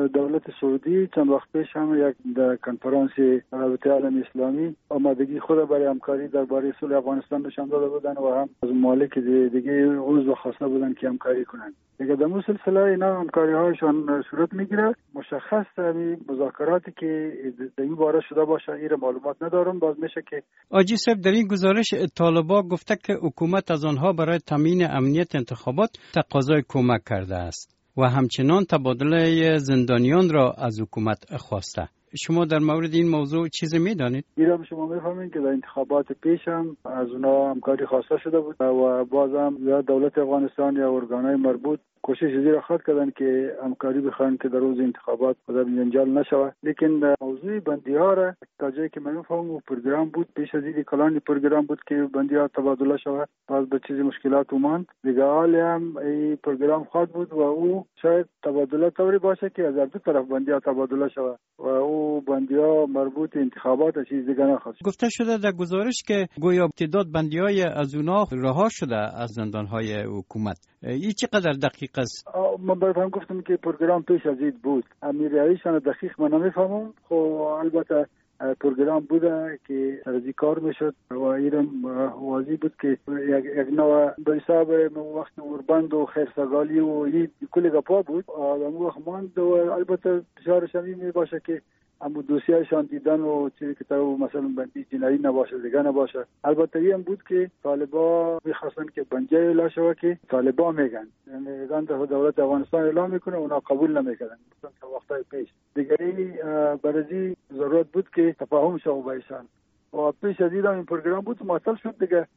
دولت سعودی چند وقت پیش هم یک کنفرانس رابطه عالم اسلامی آمادگی خود برای همکاری درباره صلح افغانستان نشان داده بودن و هم از ممالک دیگه عضو خواسته بودن که همکاری کنند. دیگه در این سلسله اینا همکاری هایشان صورت میگیره. مشخص همین مذاکراتی که در این باره شده باشه این معلومات ندارم. باز میشه که آجی صاحب در این گزارش طالبان گفته که حکومت از آنها برای تامین امنیت انتخابات تقاضای کمک کرده است و همچنان تبادله زندانیان را از حکومت خواسته. شما در مورد این موضوع چیزی میدانید؟ ایران شما میفهمید که در انتخابات پیش هم از اونا همکاری خواسته شده بود و بازم یا دولت افغانستان یا ارگانهای مربوط کوشش زیر خط کردن که همکاری بخواهند که در روز انتخابات خدا جنجال نشود. لیکن موضوع بندی‌ها را تا جایی که من میفهمم پروگرام بود، پیش از این کلان پروگرام بود که بندی‌ها تبادله شود. باز به چیز مشکلات اومد دیگه. حالی هم این پروگرام خود بود و او شاید تبادله طوری باشه که از دو طرف بندی‌ها تبادله شود و او بندی‌ها مربوط انتخابات چیز دیگه نخواست. گفته شده در گزارش که گویا تعداد بندی‌های از اونها رها شده از زندان‌های حکومت. این چقدر دقیق است؟ من براتون گفتم که پروگرام پیش از این بود. امیرایشان دقیق من نمیفهمم. خب البته پروگرام بوده که سرزی کار میشد و ایران واضح بود که یک نوع به حساب وقت اوربند و خیرسگالی و این کلی گپا بود. اون وقت ماند و البته فشارش می باشه که اما دوسیهشان دیدن و چیزی که تو مثلا بندی جنایی نباشه دیگه نباشه. البته این بود که طالبا میخواستن که بندی اعلام شود که طالبا میگن، یعنی دولت افغانستان اعلام میکنه اونا قبول نمیکنن مثلا تا وقتای پیش دیگه. برای ضرورت بود که تفاهم شود بایشان و پیش از این پروگرام بود معطل شد دیگه.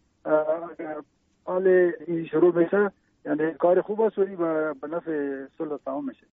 حال این شروع میشه یعنی کار خوب است و به نفع صلح تمام میشه.